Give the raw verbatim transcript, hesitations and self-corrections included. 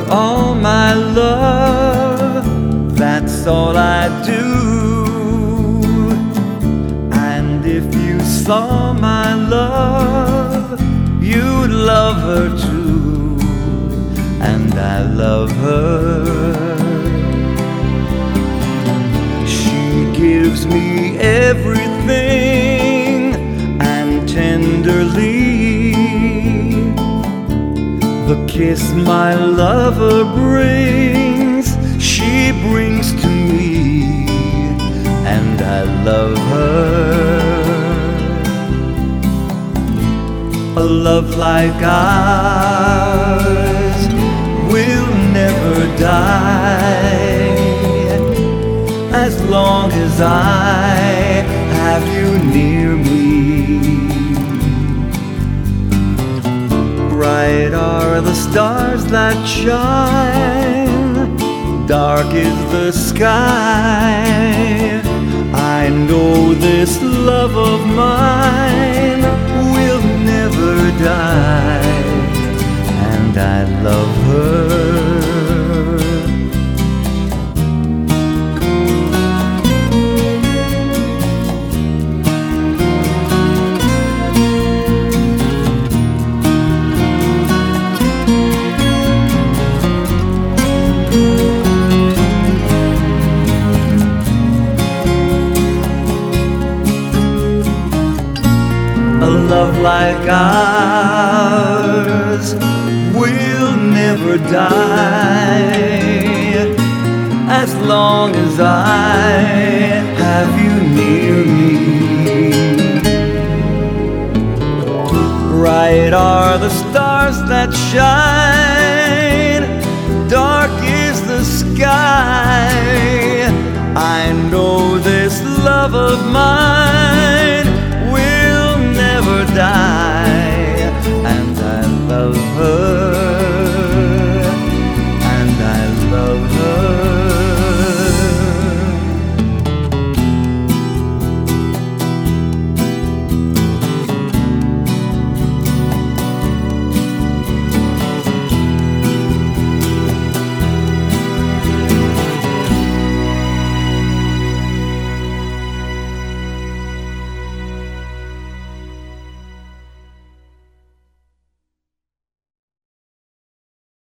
all my love, that's all I do. And if you saw my love, you'd love her too. And I love her. She gives me everything, and tenderly the kiss my lover brings, she brings to me, and I love her. A love like ours will never die, as long as I have you near me. Bright are the stars that shine, dark is the sky. I know this love of mine will never die, and I love her. A love like ours will never die, as long as I have you near me. Bright are the stars that shine, dark is the sky. I know this love of mine